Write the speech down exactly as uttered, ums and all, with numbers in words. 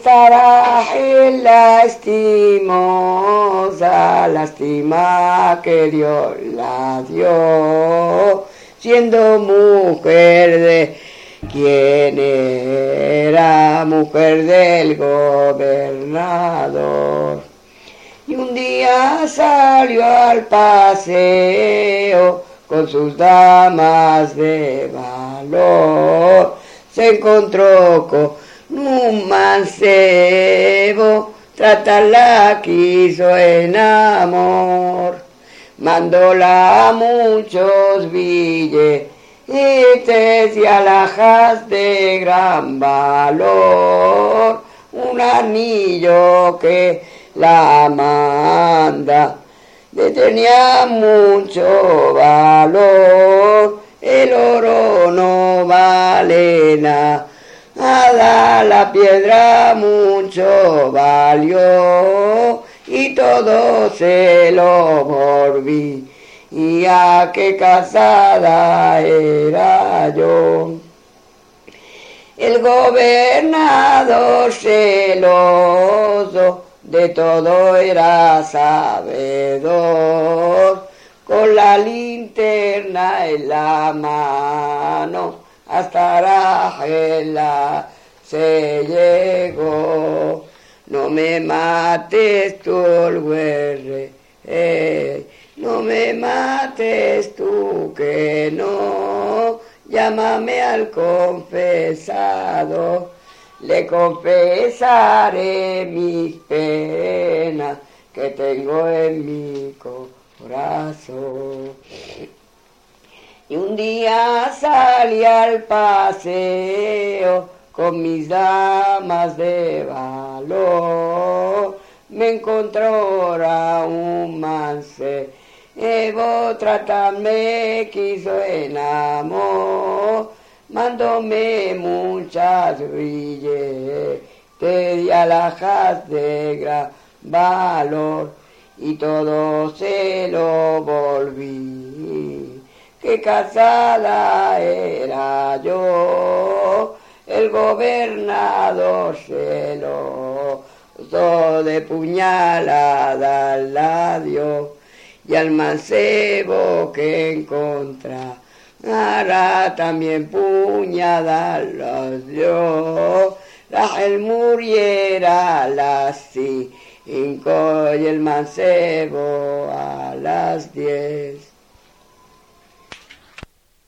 estará en la estimosa lástima que Dios la dio, siendo mujer de quien era mujer del gobernador. Y un día salió al paseo con sus damas de valor, se encontró con un mancebo, tratarla quiso en amor, mandóla muchos billetes y alhajas de gran valor, un anillo que la manda le tenía mucho valor, el oro no vale nada, la piedra mucho valió, y todo se lo volví, y a qué casada era yo. El gobernador celoso de todo era sabedor, con la linterna en la mano hasta Argela se llegó. No me mates tú, el güerre, eh, no me mates tú que no, llámame al confesado, le confesaré mis penas que tengo en mi corazón. Y un día salí al paseo con mis damas de valor, me encontró ahora un mancebo, tratarme quiso en amor, mandóme muchas billetes y alhajas de gran valor, y todo se lo volví, que casada era yo. El gobernador celoso de puñalada la dio, y al mancebo que encontrara también puñadas los dio. Rachel muriera a las cinco y el mancebo a las diez.